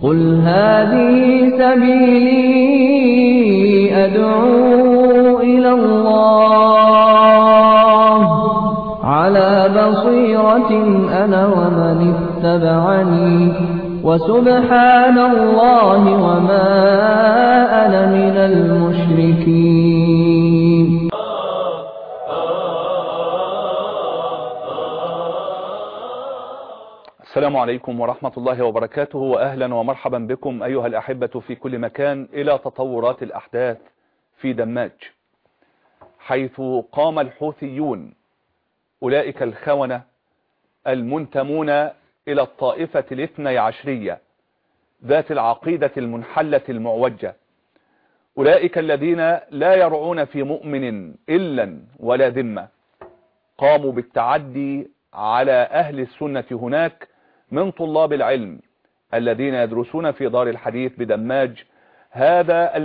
قل هذه سبيلي أدعو إلى الله على بصيرة أنا ومن اتبعني وسبحان الله وما أنا من المشركين. السلام عليكم ورحمة الله وبركاته، وأهلا ومرحبا بكم أيها الأحبة في كل مكان إلى تطورات الأحداث في دماج، حيث قام الحوثيون أولئك الخونة المنتمون إلى الطائفة الاثني عشرية ذات العقيدة المنحلة المعوجة، أولئك الذين لا يرعون في مؤمن إلا ولا ذمة، قاموا بالتعدي على أهل السنة هناك من طلاب العلم الذين يدرسون في دار الحديث بدماج، هذا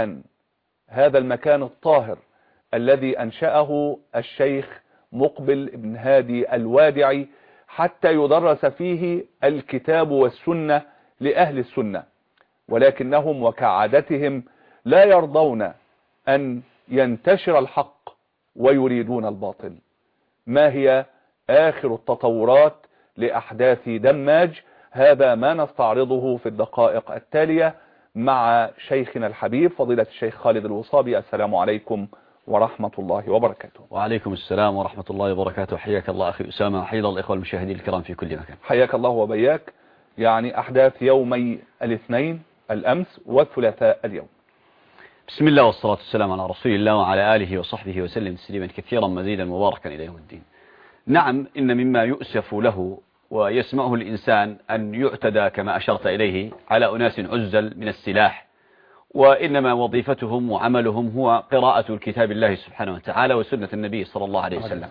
المكان الطاهر الذي أنشأه الشيخ مقبل بن هادي الوادعي حتى يدرس فيه الكتاب والسنة لأهل السنة، ولكنهم وكعادتهم لا يرضون أن ينتشر الحق ويريدون الباطل. ما هي آخر التطورات لأحداث دماج؟ هذا ما نستعرضه في الدقائق التالية مع شيخنا الحبيب فضيلة الشيخ خالد الوصابي. السلام عليكم ورحمة الله وبركاته. وعليكم السلام ورحمة الله وبركاته. حياك الله أخي أسامة، وحيا الإخوة المشاهدين الكرام في كل مكان. حياك الله وبياك. يعني أحداث يومي الاثنين الأمس والثلاثاء اليوم. بسم الله والصلاة والسلام على رسول الله وعلى آله وصحبه وسلم تسليما كثيرا مزيدا مباركا إلى يوم الدين. نعم، إن مما يؤسف له ويسمعه الإنسان أن يعتدى كما أشرت إليه على أناس عزل من السلاح، وإنما وظيفتهم وعملهم هو قراءة الكتاب الله سبحانه وتعالى وسنة النبي صلى الله عليه وسلم،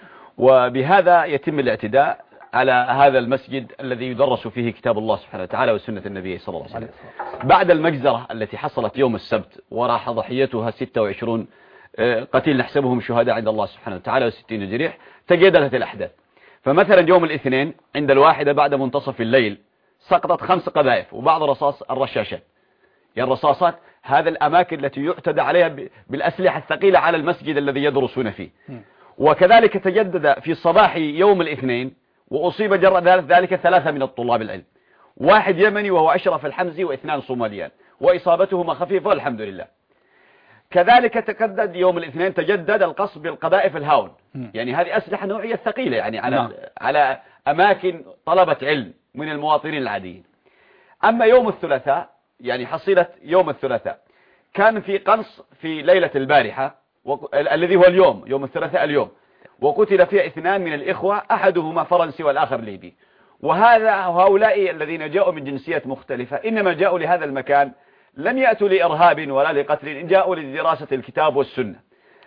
وبهذا يتم الاعتداء على هذا المسجد الذي يدرس فيه كتاب الله سبحانه وتعالى وسنة النبي صلى الله عليه وسلم. بعد المجزرة التي حصلت يوم السبت وراح ضحيتها 26 قتيل نحسبهم شهداء عند الله سبحانه وتعالى و60 جريح، تجددت الأحداث. فمثلا يوم الاثنين عند 1 بعد منتصف الليل سقطت 5 قذائف وبعض رصاص الرشاشات، يعني الرصاصات، هذا الأماكن التي يعتدى عليها بالأسلحة الثقيلة على المسجد الذي يدرسون فيه. وكذلك تجدد في صباح يوم الاثنين وأصيب جراء ذلك 3 من الطلاب العلم، 1 يمني وهو أشرف الحمزي و2 صوماليان، وإصابتهما خفيفة والحمد لله. كذلك تجدد يوم الاثنين تجدد القصف بالقذائف الهاون، يعني هذه أسلحة نوعية ثقيلة يعني على أماكن طلبة علم من المواطنين العاديين. أما يوم الثلاثاء، يعني حصيلة يوم الثلاثاء، كان في قنص في ليلة البارحة الذي هو اليوم، يوم الثلاثاء اليوم، وقتل فيها 2 من الإخوة، أحدهما فرنسي والآخر ليبي. وهؤلاء الذين جاءوا من جنسيات مختلفة إنما جاءوا لهذا المكان، لم يأتوا لإرهاب ولا لقتل، جاءوا لدراسة الكتاب والسنة.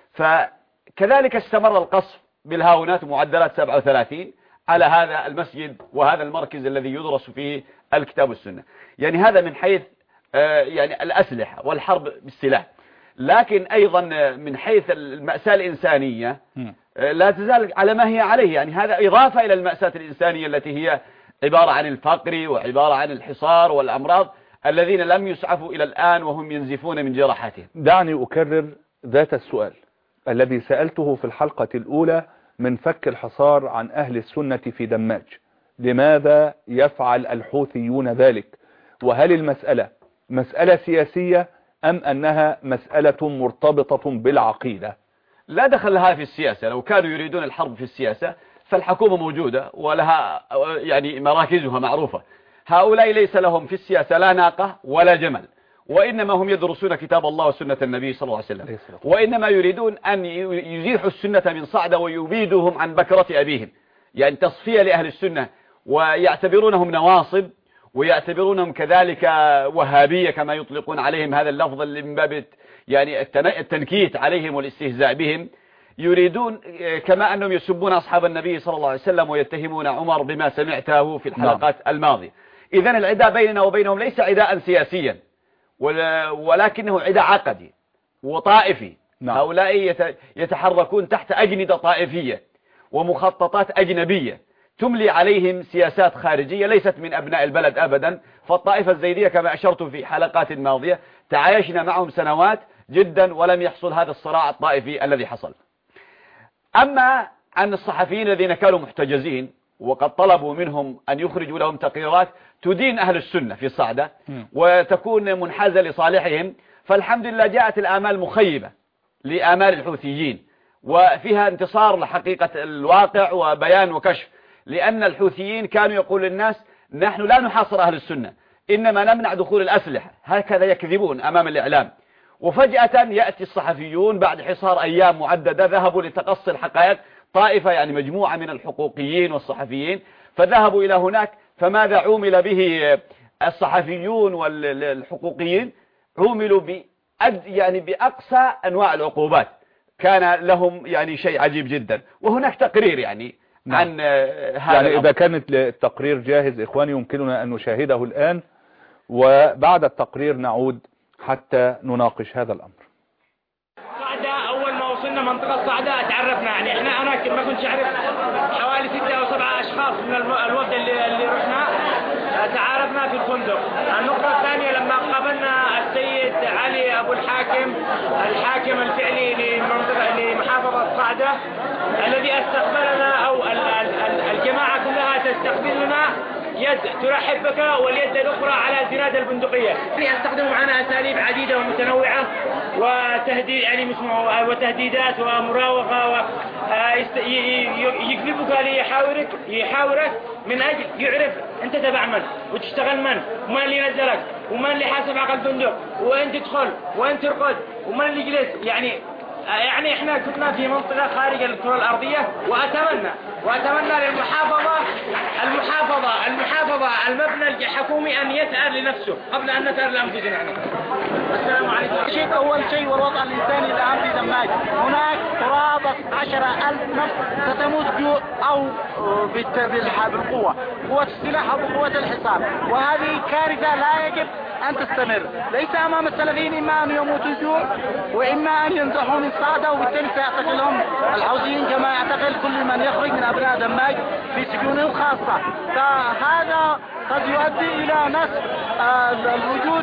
فكذلك استمر القصف بالهاونات معدلات 37 على هذا المسجد وهذا المركز الذي يدرس فيه الكتاب والسنة. يعني هذا من حيث يعني الأسلحة والحرب بالسلاح، لكن أيضا من حيث المأساة الإنسانية لا تزال على ما هي عليه. يعني هذا إضافة إلى المأساة الإنسانية التي هي عبارة عن الفقر وعبارة عن الحصار والأمراض الذين لم يسعفوا إلى الآن وهم ينزفون من جراحاتهم. دعني أكرر ذات السؤال الذي سألته في الحلقة الأولى من فك الحصار عن أهل السنة في دماج. لماذا يفعل الحوثيون ذلك؟ وهل المسألة مسألة سياسية أم أنها مسألة مرتبطة بالعقيدة؟ لا دخل لها في السياسة. لو كانوا يريدون الحرب في السياسة فالحكومة موجودة ولها يعني مراكزها معروفة. هؤلاء ليس لهم في السياسة لا ناقة ولا جمل، وإنما هم يدرسون كتاب الله وسنة النبي صلى الله عليه وسلم، وإنما يريدون أن يزيحوا السنة من صعدة ويبيدوهم عن بكرة أبيهم، يعني تصفية لأهل السنة، ويعتبرونهم نواصب ويعتبرونهم كذلك وهابية كما يطلقون عليهم هذا اللفظ اللي من باب يعني التنكيت عليهم والاستهزاء بهم. يريدون كما أنهم يسبون أصحاب النبي صلى الله عليه وسلم ويتهمون عمر بما سمعته في الحلقات الماضية. إذن العداء بيننا وبينهم ليس عداء سياسيا ولكنه عداء عقدي وطائفي. هؤلاء يتحركون تحت أجندة طائفية ومخططات أجنبية تملي عليهم سياسات خارجية ليست من أبناء البلد أبدا. فالطائفة الزيدية كما أشرت في حلقات ماضية تعايشنا معهم سنوات جدا ولم يحصل هذا الصراع الطائفي الذي حصل. أما عن الصحفيين الذين كانوا محتجزين وقد طلبوا منهم أن يخرجوا لهم تقريرات تدين أهل السنة في صعدة وتكون منحازة لصالحهم، فالحمد لله جاءت الآمال مخيبة لآمال الحوثيين وفيها انتصار لحقيقة الواقع وبيان وكشف. لأن الحوثيين كانوا يقول للناس نحن لا نحاصر أهل السنة إنما نمنع دخول الأسلحة، هكذا يكذبون أمام الإعلام. وفجأة يأتي الصحفيون بعد حصار أيام معددة ذهبوا لتقصي الحقائق، طائفة يعني مجموعة من الحقوقيين والصحفيين فذهبوا إلى هناك. فماذا عومل به الصحفيون والحقوقيين؟ عوملوا يعني بأقصى أنواع العقوبات، كان لهم يعني شيء عجيب جدا. وهناك تقرير يعني عن هذا يعني إذا كانت التقرير جاهز إخواني يمكننا أن نشاهده الآن، وبعد التقرير نعود حتى نناقش هذا الأمر. صعدة أول ما وصلنا منطقة صعدة تعرفنا، يعني أنا ما كنت أعرف حوالي 6 أو 7 أشخاص من الوفد اللي رحنا تعارفنا في الفندق. النقطة الثانية لما قابلنا السيد علي أبو الحاكم الفعلي لمحافظة صعدة الذي استقبلنا، أو الجماعة كلها تستقبلنا يد ترحب بك واليد الأخرى على زناد البندقية. يستخدموا معنا أساليب عديدة ومتنوعة وتهديد يعني وتهديدات ومراوغة يكذبك يحاورك من أجل يعرف أنت تبع من وتشتغل من ومن اللي نزلك ومن اللي حاسب عقل الفندق وين تدخل وين ترقد ومن اللي جلس. يعني احنا كنا في منطقة خارج الكرة الأرضية، وأتمنى للمحافظة المبنى الحكومي أن يسأل لنفسه قبل أن نسأل لأنفسنا. السلام عليكم. أول شيء والوضع الإنساني الآن في دماج، هناك قرابة 10,000 نفس ستموت جوع أو بالقوة، قوة السلاح أو بقوة الحصار، وهذه كارثة لا يجب أن تستمر. ليس أمام السلفيين إما أن يموتوا جوع وإما أن ينزحوا من صعدة، وبالتالي سيعتقلهم الحوثيين كما يعتقل كل من يخرج من أبناء دماج في سجونهم الخاصة. فهذا قد يؤدي إلى نسف الوجود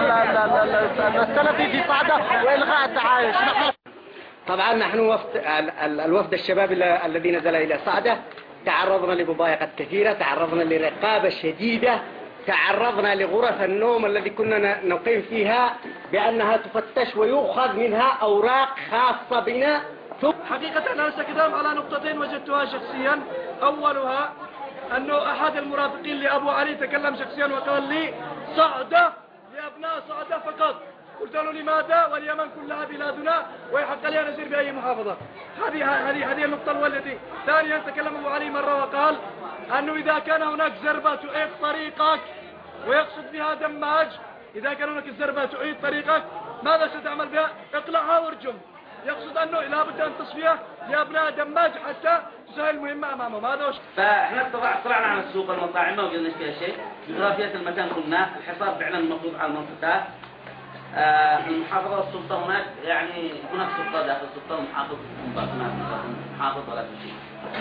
السلفي في صعدة وإلغاء التعايش. طبعا نحن الوفد الشباب الذي نزل إلى صعدة تعرضنا لمضايقات كثيرة، تعرضنا لرقابة شديدة، تعرضنا لغرف النوم الذي كنا نقيم فيها بأنها تفتش ويؤخذ منها أوراق خاصة بنا. حقيقة أنا سأتكلم على نقطتين وجدتها شخصيا. أولها أنه أحد المرافقين لأبو علي تكلم شخصيا وقال لي صعدة لأبناء صعدة فقط. قلت له لماذا واليمن كلها بلادنا ويحق لي أن أسير بأي محافظة. هذه النقطة الأولى. ثانيا تكلم أبو علي مرة وقال أنه إذا كان هناك زربة تعيق طريقك، ويقصد بها دماج، إذا كان هناك زربة تعيق طريقك ماذا ستعمل بها؟ اقلعها وارجم. يقصد أنه لابد أن تصفية لأبناء دماج حتى تسهل المهمة أمامهم. هذا وش فإحنا طلعنا عن السوق المطاعم ما وجدنا فيها شيء. جغرافية المكان كنا الحصار فعلا مفروض على المنطقة. المحافظة والسلطة هناك يعني هناك سلطة داخل السلطة محافظ ولا شيء.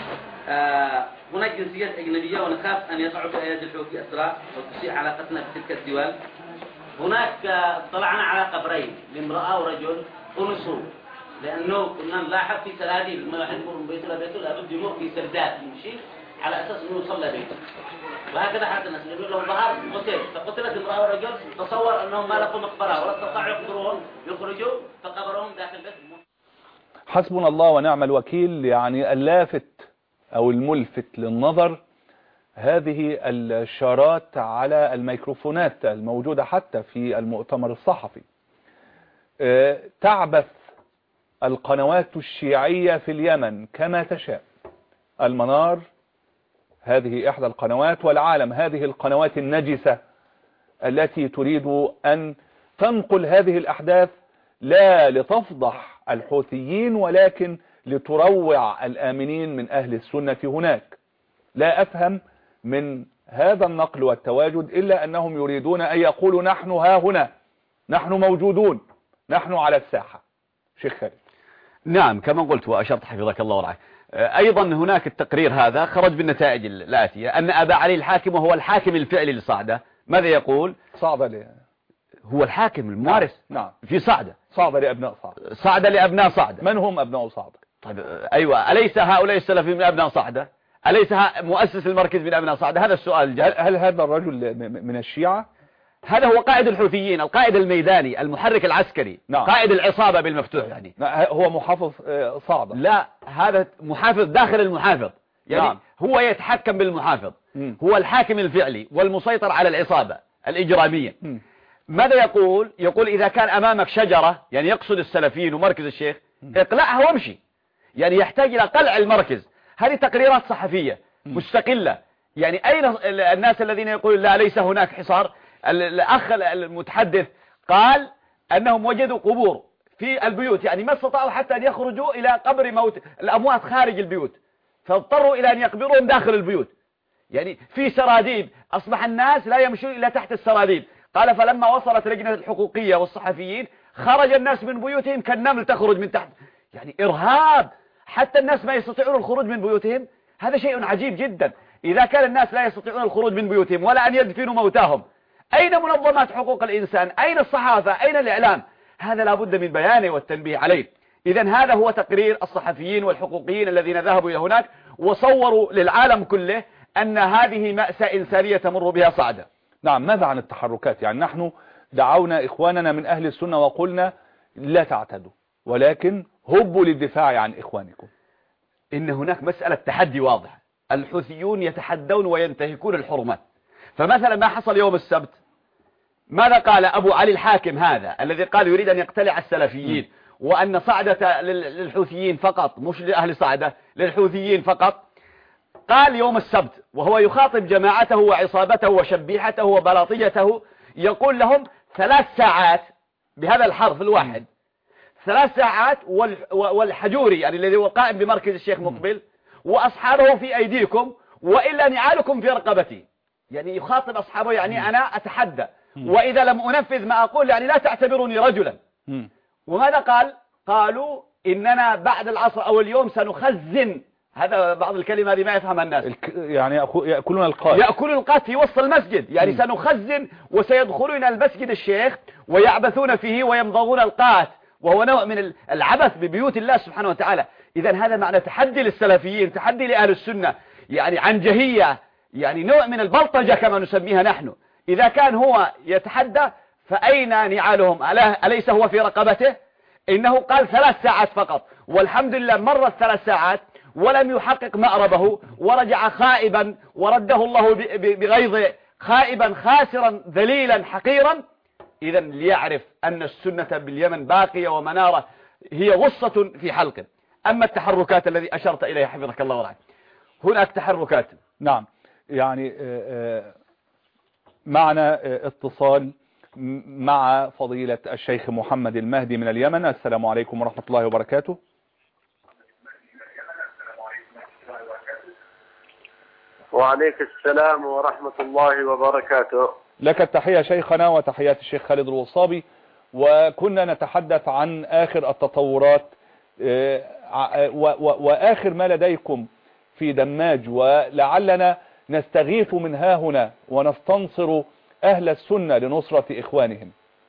هناك جنسيات أجنبية ونخاف أن يقعوا في أيدي الحوثي أسرى وتسيء علاقتنا بتلك الدول. هناك اطلعنا على قبرين لامرأة ورجل أنسوا، لأنه كنا نلاحظ في سلاديب لما واحد يمر من بيته لبيته لابد يمر في سردات يمشي على أساس أنه يوصل لبيته. وهكذا حالة الناس يقول لهم ظهر قتل، فقتلت امرأة ورجل. تصور أنهم ما لقوا مقبرة ولا استطاعوا يقدرون يخرجوا فقبرهم داخل بيت. حسبنا الله ونعم الوكيل. يعني اللافت أو الملفت للنظر هذه الشارات على الميكروفونات الموجودة حتى في المؤتمر الصحفي. تعبث القنوات الشيعية في اليمن كما تشاء. المنار هذه إحدى القنوات، والعالم هذه القنوات النجسة التي تريد أن تنقل هذه الأحداث لا لتفضح الحوثيين ولكن لتروع الآمنين من أهل السنة هناك. لا أفهم من هذا النقل والتواجد إلا أنهم يريدون أن يقولوا نحن ها هنا، نحن موجودون، نحن على الساحة. شيخ خالد. نعم كما قلت وأشرت حفظك الله ورعاك، أيضا هناك التقرير هذا خرج بالنتائج الآتية أن أبا علي الحاكم وهو الحاكم الفعلي لصعدة ماذا يقول؟ صعدة ليه؟ هو الحاكم الممارس. نعم. في صعدة. صعدة لأبناء صعدة. صعدة لأبناء صعدة. من هم أبناء صعدة؟ طيب أيوة، أليس هؤلاء السلفيين من أبناء صعدة؟ أليس مؤسس المركز من أبناء صعدة؟ هذا السؤال الجاي. هل هذا الرجل من الشيعة؟ هذا هو قائد الحوثيين، القائد الميداني، المحرك العسكري. نعم. قائد العصابة بالمفتوح يعني. هو محافظ صعدة؟ لا، هذا محافظ داخل المحافظ يعني. نعم. هو يتحكم بالمحافظ. هو الحاكم الفعلي والمسيطر على العصابة الإجرامية. ماذا يقول؟ يقول إذا كان أمامك شجرة، يعني يقصد السلفيين ومركز الشيخ، اقلعها وامشي. يعني يحتاج إلى قلع المركز. هذه تقريرات صحفية مستقلة. يعني أين الناس الذين يقولون لا ليس هناك حصار؟ الأخ المتحدث قال أنهم وجدوا قبور في البيوت، يعني ما استطاعوا حتى أن يخرجوا إلى قبر موت الأموات خارج البيوت، فاضطروا إلى أن يقبروهم داخل البيوت. يعني في سراديب، أصبح الناس لا يمشون إلا تحت السراديب. قال فلما وصلت لجنة الحقوقية والصحفيين خرج الناس من بيوتهم كالنمل تخرج من تحت. يعني إرهاب، حتى الناس ما يستطيعون الخروج من بيوتهم. هذا شيء عجيب جدا. إذا كان الناس لا يستطيعون الخروج من بيوتهم ولا أن يدفنوا موتاهم، أين منظمات حقوق الإنسان؟ أين الصحافة؟ أين الإعلام؟ هذا لابد من بيانه والتنبيه عليه. إذا هذا هو تقرير الصحفيين والحقوقيين الذين ذهبوا إلى هناك وصوروا للعالم كله أن هذه مأساة إنسانية تمر بها صعدة. نعم. ماذا عن التحركات؟ يعني نحن دعونا إخواننا من أهل السنة وقلنا لا تعتدوا، ولكن هبوا للدفاع عن إخوانكم. إن هناك مسألة تحدي واضح. الحوثيون يتحدون وينتهكون الحرمات. فمثلا ما حصل يوم السبت، ماذا قال أبو علي الحاكم هذا الذي قال يريد أن يقتلع السلفيين وأن صعدة للحوثيين فقط، مش لأهل صعدة، للحوثيين فقط؟ قال يوم السبت وهو يخاطب جماعته وعصابته وشبيحته وبلاطيته، يقول لهم 3 ساعات بهذا الحرف الواحد، 3 ساعات والحجوري يعني الذي هو قائم بمركز الشيخ مقبل وأصحابه في أيديكم وإلا نعالكم في رقبتي. يعني يخاطب أصحابه، يعني أنا أتحدى، وإذا لم أنفذ ما أقول يعني لا تعتبروني رجلا. وماذا قال؟ قالوا إننا بعد العصر أو اليوم سنخزن. هذا بعض الكلمة هذه ما يفهمها الناس. يعني يأكلون القات. يأكلون القات في وسط المسجد. يعني سنخزن وسيدخلون المسجد الشيخ ويعبثون فيه ويمضغون القات، وهو نوع من العبث ببيوت الله سبحانه وتعالى. إذا هذا معنى تحدي للسلفيين، تحدي لأهل السنة، يعني عنجهية، يعني نوع من البلطجة كما نسميها نحن. إذا كان هو يتحدى فأين نعالهم؟ أليس هو في رقبته؟ إنه قال 3 ساعات فقط، والحمد لله مرت 3 ساعات ولم يحقق مأربه ورجع خائبا ورده الله بغيظه، خائبا خاسرا ذليلا حقيرا. إذا ليعرف أن السنة باليمن باقية ومنارة، هي غصة في حلقه. أما التحركات الذي أشرت إليها حفظك الله ورعاك، هناك تحركات. نعم. يعني معنا اتصال مع فضيلة الشيخ محمد المهدي من اليمن. السلام عليكم ورحمة الله وبركاته. وعليك السلام ورحمة الله وبركاته. لك التحية شيخنا وتحيات الشيخ خالد الوصابي. وكنا نتحدث عن آخر التطورات وآخر ما لديكم في دماج، ولعلنا نستغيث من ها هنا ونستنصر أهل السنة لنصرة إخوانهم.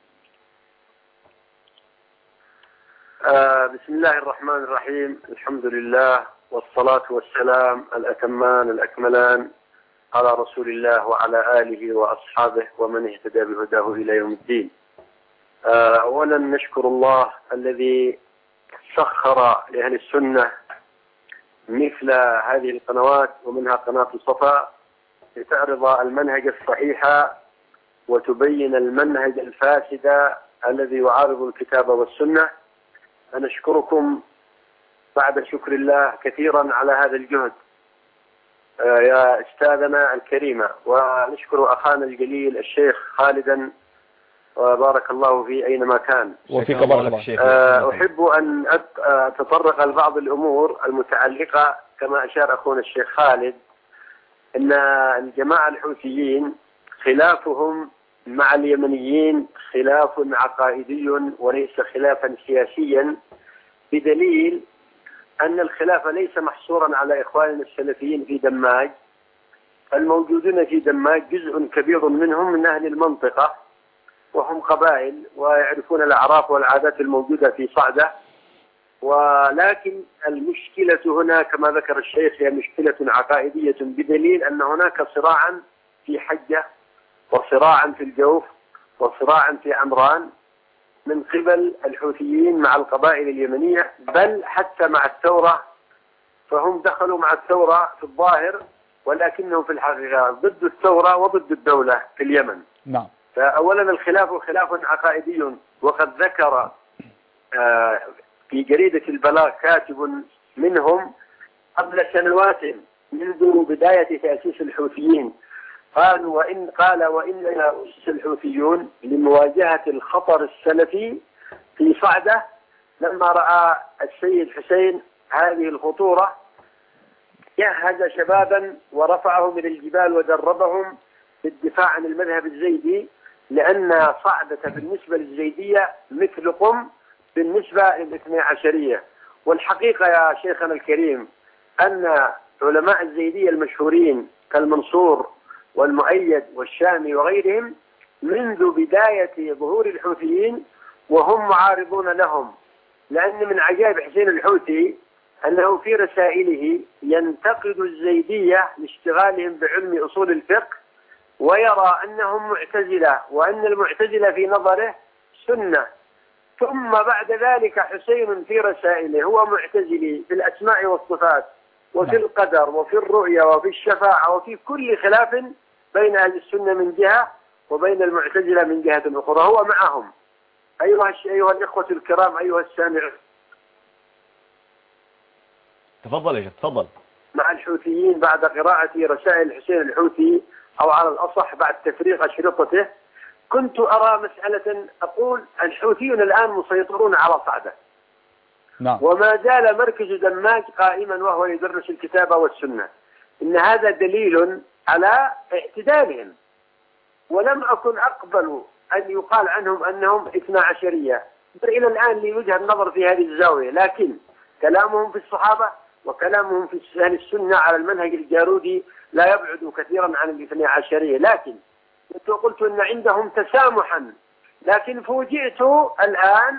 بسم الله الرحمن الرحيم. الحمد لله والصلاة والسلام الأتمان الأكملان على رسول الله وعلى آله وأصحابه ومن اهتدى بهداه إلى يوم الدين. أولا نشكر الله الذي سخر لأهل السنة مثل هذه القنوات، ومنها قناة الصفا، لتعرض المنهج الصحيح وتبين المنهج الفاسد الذي يعارض الكتاب والسنة. فنشكركم بعد شكر الله كثيرا على هذا الجهد يا أستاذنا الكريمة، ونشكر أخانا الجليل الشيخ خالدا وبارك الله فيه أينما كان. وفيك بارك الله. أحب أن أتطرق لبعض الأمور المتعلقة كما أشار أخونا الشيخ خالد، أن الجماعة الحوثيين خلافهم مع اليمنيين خلاف عقائدي وليس خلافا سياسيا، بدليل أن الخلاف ليس محصورا على إخواننا السلفيين في دماج. الموجودون في دماج جزء كبير منهم من أهل المنطقة، وهم قبائل ويعرفون الأعراف والعادات الموجودة في صعدة. ولكن المشكلة هنا كما ذكر الشيخ هي مشكلة عقائدية، بدليل أن هناك صراعا في حجة، وصراعا في الجوف، وصراعا في عمران من قبل الحوثيين مع القبائل اليمنية، بل حتى مع الثورة. فهم دخلوا مع الثورة في الظاهر، ولكنهم في الحقيقة ضد الثورة وضد الدولة في اليمن. نعم. فأولا الخلاف خلاف عقائدي، وقد ذكر في جريدة البلاغ كاتب منهم قبل سنوات منذ بداية تأسيس الحوثيين، قال وإننا أسس الحوثيون لمواجهة الخطر السلفي في صعدة. لما رأى السيد حسين هذه الخطورة جهز شبابا ورفعهم إلى الجبال ودربهم في الدفاع عن المذهب الزيدي، لأن صعدة بالنسبة للزيدية مثل قم بالنسبة للاثني عشرية. والحقيقة يا شيخنا الكريم أن علماء الزيدية المشهورين كالمنصور والمؤيد والشامي وغيرهم منذ بداية ظهور الحوثيين وهم معارضون لهم، لأن من عجائب حسين الحوثي أنه في رسائله ينتقد الزيدية لاشتغالهم بعلم أصول الفقه، ويرى أنهم معتزلة، وأن المعتزلة في نظره سنة. ثم بعد ذلك حسين في رسائله هو معتزلي في الأسماء والصفات وفي القدر وفي الرؤية وفي الشفاعة وفي كل خلاف بين أهل السنة من جهة وبين المعتزلة من جهة أخرى، هو معهم. أيها الإخوة الكرام، أيها السامعون، تفضل يا شيخ تفضل. مع الحوثيين بعد قراءة رسائل حسين الحوثي، أو على الأصح بعد تفريغ أشرطته، كنت أرى مسألة، أقول الحوثيون الآن مسيطرون على صعدة. نعم. وما زال مركز دماج قائما وهو يدرس الكتاب والسنة. إن هذا دليل على اعتدالهم، ولم أكن أقبل أن يقال عنهم أنهم 12 إلى الآن لي وجهة النظر في هذه الزاوية. لكن كلامهم في الصحابة وكلامهم في أهل السنة على المنهج الجارودي لا يبعد كثيرا عن 12. لكن قلت أن عندهم تسامحا، لكن فوجئت الآن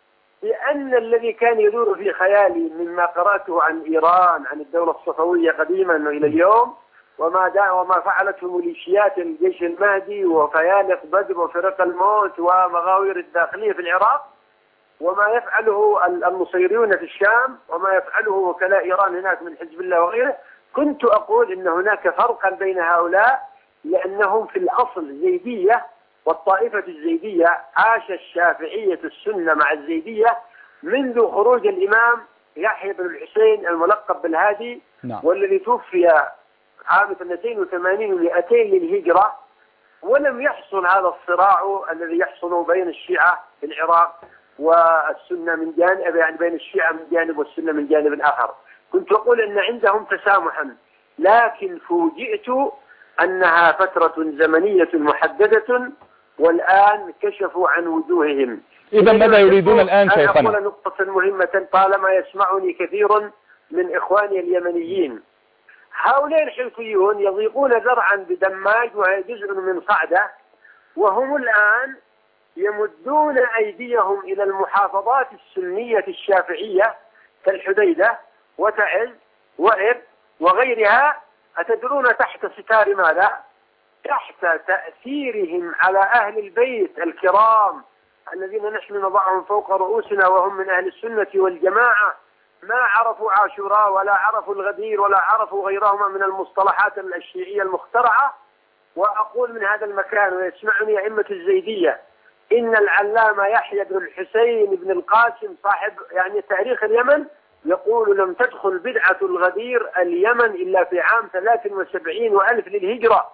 بأن الذي كان يدور في خيالي مما قرأته عن إيران، عن الدولة الصفوية قديما إلى اليوم، وما فعلته ميليشيات الجيش المهدي وفيالق بدر وفرق الموت ومغاوير الداخلية في العراق، وما يفعله النصيريون في الشام، وما يفعله وكلاء إيران هناك من حزب الله وغيره، كنت أقول إن هناك فرقا بين هؤلاء، لأنهم في الأصل زيدية، والطائفة الزيدية عاش الشافعية السنة مع الزيدية منذ خروج الإمام يحيى بن الحسين الملقب بالهادي. نعم. والذي توفي عام 82 و200 للهجرة، ولم يحصل هذا الصراع الذي يحصل بين الشيعة في العراق والسنة من جانب، يعني بين الشيعة من جانب والسنة من جانب آخر. كنت أقول أن عندهم تسامحا، لكن فوجئت أنها فترة زمنية محددة، والآن كشفوا عن وجوههم. إذا ماذا يريدون الآن شيخنا؟ أنا أقول نقطة مهمة طالما يسمعني كثير من إخواني اليمنيين. هؤلاء الحوثيون يضيقون ذرعا بدماج وهي جزء من صعدة، وهم الآن يمدون أيديهم إلى المحافظات السنية الشافعية كالحديدة وتعز وإب وغيرها. أتدرون تحت ستار ماذا؟ تحت تأثيرهم على أهل البيت الكرام الذين نحن نضعهم فوق رؤوسنا، وهم من أهل السنة والجماعة، ما عرفوا عاشوراء ولا عرفوا الغدير ولا عرفوا غيرهما من المصطلحات الشيعية المخترعة. وأقول من هذا المكان ويسمعني أئمة الزيدية، إن العلامة يحيى بن الحسين بن القاسم صاحب يعني تاريخ اليمن يقول لم تدخل بدعة الغدير اليمن إلا في عام 73 وألف للهجرة،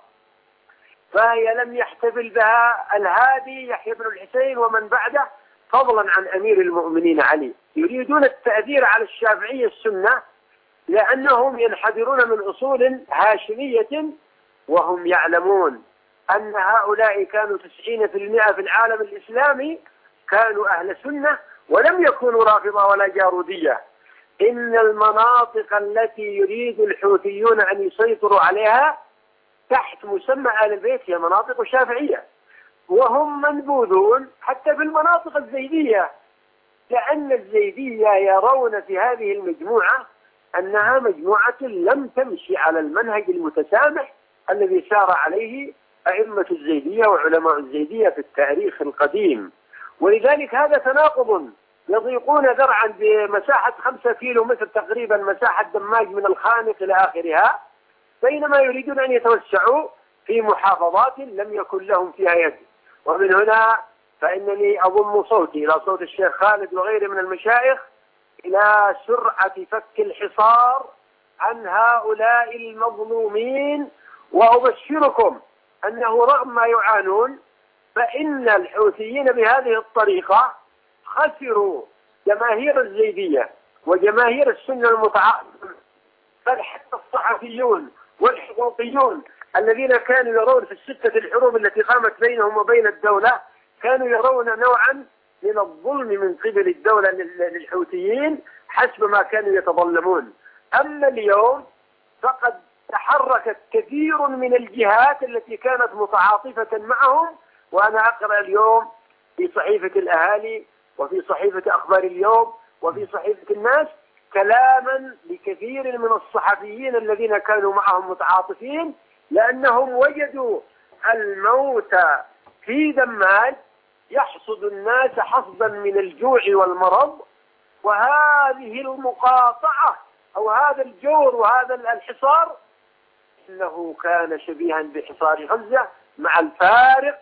فهي لم يحتفل بها الهادي يحيى بن الحسين ومن بعده، فضلا عن أمير المؤمنين علي. يريدون التأثير على الشافعية السنة لأنهم ينحدرون من أصول هاشمية، وهم يعلمون أن هؤلاء كانوا 90% في العالم الإسلامي كانوا أهل سنة ولم يكونوا رافضة ولا جارودية. إن المناطق التي يريد الحوثيون أن يسيطروا عليها تحت مسمى آل البيت هي مناطق شافعية، وهم منبوذون حتى في المناطق الزيدية، لأن الزيدية يرون في هذه المجموعة أنها مجموعة لم تمشي على المنهج المتسامح الذي سار عليه أئمة الزيدية وعلماء الزيدية في التاريخ القديم. ولذلك هذا تناقض، يضيقون ذرعا بمساحة 5 كيلو متر تقريبا مساحة دماج من الخانق إلى آخرها، بينما يريدون أن يتوسعوا في محافظات لم يكن لهم فيها يد. ومن هنا فإنني أضم صوتي إلى صوت الشيخ خالد وغيره من المشايخ إلى سرعة فك الحصار عن هؤلاء المظلومين، وأبشركم أنه رغم ما يعانون فإن الحوثيين بهذه الطريقة خسروا جماهير الزيدية وجماهير السنة المتعاقبة، بل حتى الصحفيون والحقوقيون الذين كانوا يرون في الستة الحروب التي قامت بينهم وبين الدولة كانوا يرون نوعا من الظلم من قبل الدولة للحوثيين حسب ما كانوا يتظلمون. أما اليوم فقد تحركت كثير من الجهات التي كانت متعاطفة معهم، وأنا أقرأ اليوم في صحيفة الأهالي وفي صحيفة أخبار اليوم وفي صحيفة الناس كلاما لكثير من الصحفيين الذين كانوا معهم متعاطفين، لأنهم وجدوا الموت في دماج يحصد الناس حصدا من الجوع والمرض، وهذه المقاطعة أو هذا الجور وهذا الحصار إنه كان شبيها بحصار غزة، مع الفارق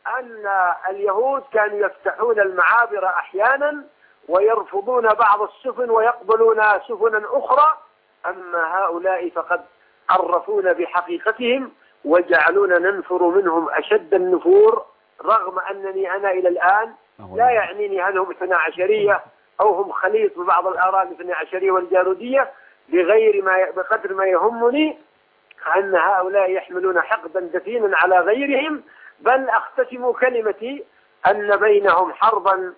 أن اليهود كانوا يفتحون المعابر أحيانا ويرفضون بعض السفن ويقبلون سفنا أخرى، أما هؤلاء فقد عرفونا بحقيقتهم وجعلونا ننفر منهم أشد النفور، رغم أنني أنا إلى الآن لا يعنيني هل هم 12 أو هم خليط ببعض الآراء ال 12 والجارودية، بقدر ما يهمني أن هؤلاء يحملون حقدا دفينا على غيرهم. بل أختتم كلمتي أن بينهم حربا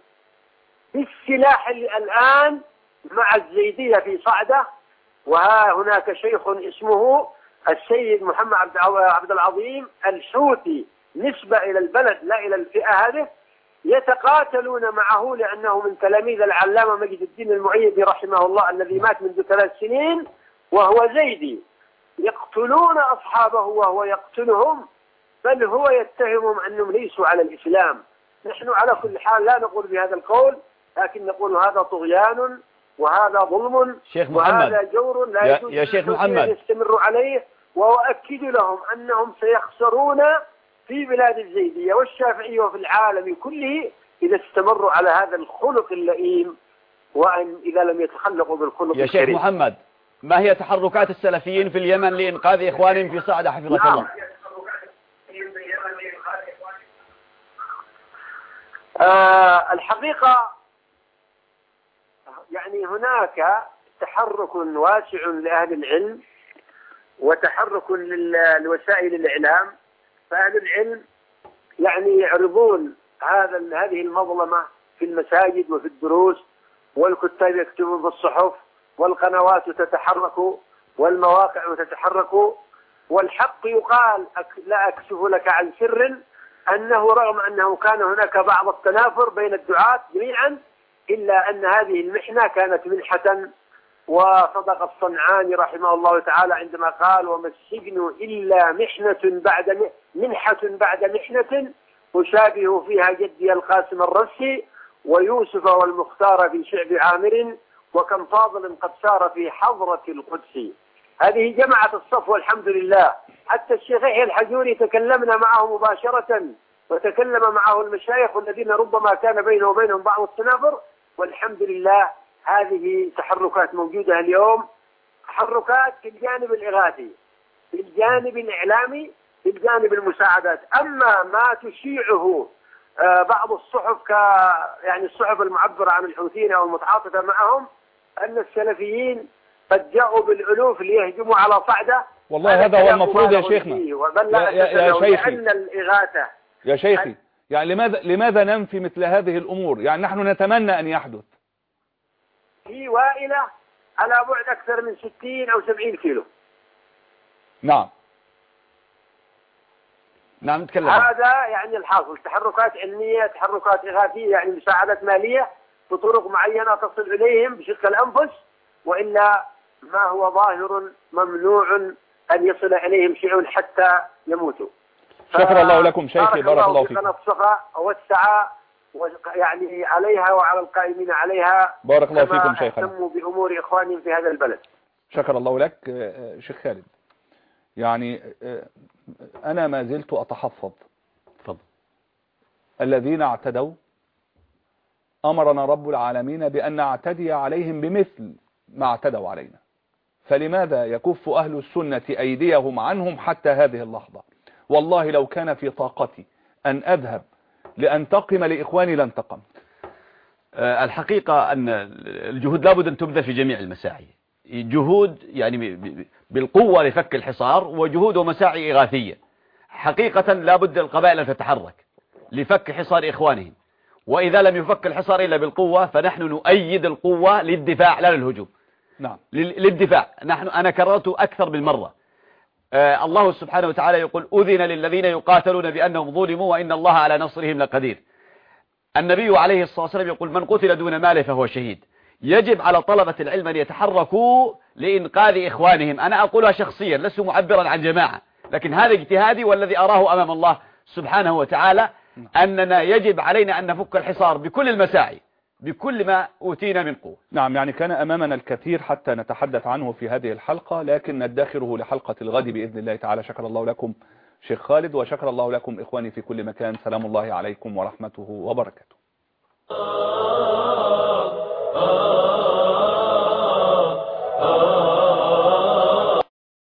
بالسلاح الآن مع الزيدية في صعدة، وها هناك شيخ اسمه السيد محمد عبد العظيم الحوثي نسبة إلى البلد لا إلى الفئة هذه، يتقاتلون معه لأنه من تلاميذ العلامة مجد الدين المعيدي رحمه الله الذي مات منذ 3 سنين وهو زيدي، يقتلون أصحابه وهو يقتلهم، بل هو يتهمهم أنهم ليسوا على الإسلام. نحن على كل حال لا نقول بهذا القول، لكن نقول هذا طغيان وهذا ظلم وهذا جور لا يجوز يا شيخ محمد يستمروا عليه، وأؤكد لهم أنهم سيخسرون في بلاد الزيدية والشافعية وفي العالم كله إذا استمروا على هذا الخلق اللئيم، وأن إذا لم يتخلقوا بالخلق يا شيخ محمد، ما هي تحركات السلفيين في اليمن لإنقاذ إخوانهم في صعدة حفظك الله؟ الحقيقة يعني هناك تحرك واسع لأهل العلم وتحرك لوسائل الإعلام، فأهل العلم يعني يعرضون هذه المظلمة في المساجد وفي الدروس، والكتاب يكتبون في الصحف، والقنوات تتحرك، والمواقع تتحرك، والحق يقال لا أكشف لك عن سر أنه رغم أنه كان هناك بعض التنافر بين الدعاة جميعا، إلا أن هذه المحنة كانت منحة. وصدق الصنعاني رحمه الله تعالى عندما قال: وما السجن إلا منحة بعد محنة أشابه فيها جدي القاسم الرسي ويوسف والمختار في شعب عامر وكم فاضل قد سار في حضرة القدس. هذه جمعت الصف والحمد لله. حتى الشيخ يحيى الحجوري تكلمنا معه مباشرة، وتكلم معه المشايخ الذين ربما كان بينه وبينهم بعض التنافر، والحمد لله هذه تحركات موجودة اليوم، تحركات في الجانب الإغاثي، في الجانب الإعلامي، في الجانب المساعدات. أما ما تشيعه بعض الصحف يعني الصحف المعبرة عن الحوثيين أو المتعاطفة معهم أن السلفيين قد جاءوا بالألوف ليهجموا على صعدة، والله هذا هو المفروض يا شيخنا. يا شيخي لأن الإغاثة يا شيخي يعني لماذا ننفي مثل هذه الأمور؟ يعني نحن نتمنى أن يحدث. في وائلة على بعد أكثر من 60 أو 70 كيلو. نعم نتكلم. هذا يعني الحاصل، تحركات علمية، تحركات إغاثية، يعني مساعدات مالية بطرق معينة تصل إليهم بشق الأنفس، وإلا ما هو ظاهر ممنوع أن يصل إليهم شيء حتى يموتوا. شكر الله لكم شيخي، بارك الله فيكم. قناة والسعى يعني عليها وعلى القائمين عليها، بارك الله فيكم شيخنا. اهتموا بأمور إخوانهم في هذا البلد. شكر الله لك شيخ خالد. يعني أنا ما زلت أتحفظ. تفضل. الذين اعتدوا أمرنا رب العالمين بأن نعتدي عليهم بمثل ما اعتدوا علينا، فلماذا يكف أهل السنة أيديهم عنهم حتى هذه اللحظة؟ والله لو كان في طاقتي أن أذهب لأنتقم لإخواني لانتقمت. الحقيقة أن الجهود لابد أن تبذل في جميع المساعي، جهود يعني بالقوة لفك الحصار، وجهود ومساعي إغاثية. حقيقة لابد القبائل أن تتحرك لفك حصار إخوانهم، وإذا لم يفك الحصار إلا بالقوة فنحن نؤيد القوة للدفاع لا للهجوم. نعم. للدفاع. أنا كررت أكثر من مرة، الله سبحانه وتعالى يقول أذن للذين يقاتلون بأنهم ظلموا وإن الله على نصرهم لقدير. النبي عليه الصلاة والسلام يقول من قتل دون ماله فهو شهيد. يجب على طلبة العلم أن يتحركوا لإنقاذ إخوانهم. أنا أقولها شخصيا، لست معبرا عن جماعة، لكن هذا اجتهادي والذي أراه أمام الله سبحانه وتعالى، أننا يجب علينا أن نفك الحصار بكل المساعي بكل ما أوتينا من قوة. نعم، يعني كان أمامنا الكثير حتى نتحدث عنه في هذه الحلقة، لكن ندخره لحلقة الغد بإذن الله تعالى. شكر الله لكم شيخ خالد، وشكر الله لكم إخواني في كل مكان. سلام الله عليكم ورحمته وبركاته.